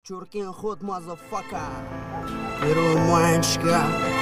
Чуркин ход, мазафака. Первый маечка.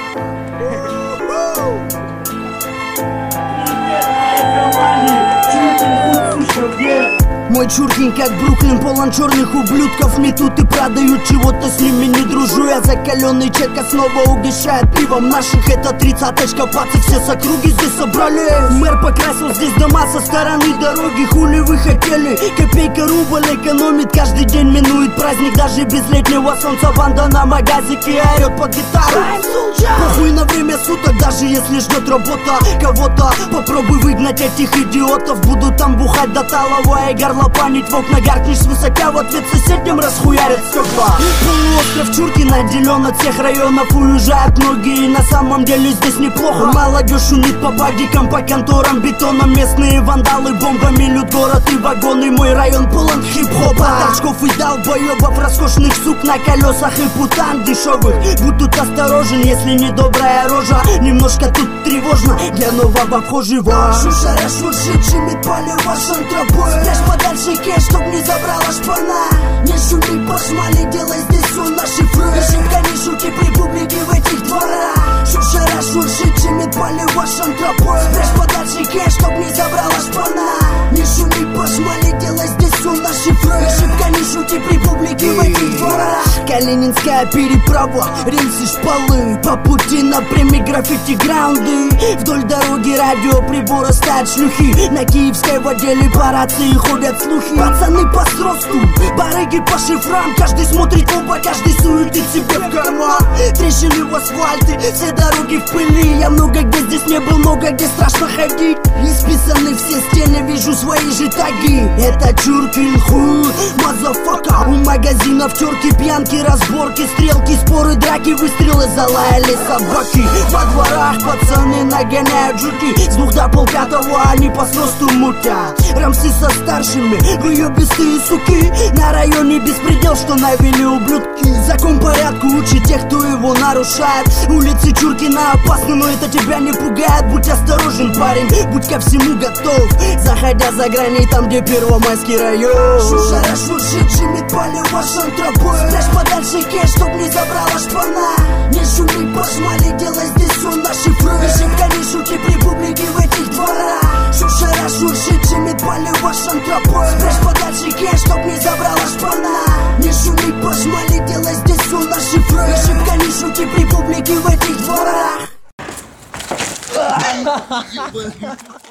Мой Чуркин как Бруклин, полон черных ублюдков. Метут и продают чего-то, с ними не дружу. Я закаленный чека снова угощает пивом наших. Это 30-очка, пацы все с округи здесь собрались. Мэр покрасил здесь дома со стороны дороги. Хули вы хотели? Копейка рубль экономит, каждый день минует праздник. Даже без летнего солнца банда на магазике орет под гитару. Похуй на время суток, даже если ждет работа кого-то. Попробуй выгнать этих идиотов. Буду там бухать до талого и горлопанить в окна. Гаркнешь свысока, в ответ соседям расхуярят стекла. Полуостров Чуркин отделен от всех районов. Уезжают многие, на самом деле здесь неплохо. Молодежь шумит по бадикам, по конторам, бетоном. Местные вандалы бомбами лют город и вагоны. Мой район полон хип-хопа, торчков и долбоебов, роскошных сук на колесах и путан дешевых. Будь тут осторожен, если недобрая рожа. Немножко тут тревожно для нового вхожего. Шушара шуршит, шумит поле вашим тропой. Спрячь подальше кеш, чтоб не забрала шпана. Не шуми, пошмали, делай здесь все наши фры. Ошибка не шутки при публике в этих дворах. Шушара шуршит, шумит поле вашим тропой. Спрячь подальше кеш, чтоб не забрала шпана. Не шуми, пошмали, делай здесь все наши фры. Ошибка не шутки при публике в этих дворах. Калининская переправа, рельсы, шпалы. По пути напрямик граффити-граунды. Вдоль дороги радиоприборы стоят шлюхи. На киевской в отделе по рации ходят слухи. Пацаны по сросту, барыги по шифрам. Каждый смотрит в оба, каждый суетит себе в карман. Трещины в асфальте, все дороги в пыли. Я много где здесь не был, много где страшно ходить. Исписаны все стены, вижу свои же таги. Это Чуркин хуй, мазафака. У магазинов терки, пьянки, разборки, стрелки, споры, драки, выстрелы, залаяли собаки. Во дворах пацаны нагоняют жуки. С 2 до полпятого они по сросту мутят. Рамсы со старшими, выебистые суки. На районе беспредел, что навели ублюдки. Закон порядку учит тех, кто его нарушает. Улицы Чуркина опасны, но это тебя не пугает. Будь осторожен, парень, будь ко всему готов. Заходя за грани, там где Первомайский район. Шушара шуршит, шумит поле вашим тропой. Спрячь подальше кеш, чтоб не забрала шпана. Не шуми, пошмали, делай здесь все наши фры. Ошибка не шути при публике в этих дворах. Шушара шуршит, шумит поле вашим тропой. Спрячь подальше кеш, чтоб не забрала шпана. Не шуми, пошмали, делай здесь все наши фры. Ошибка не шути при публике в этих дворах.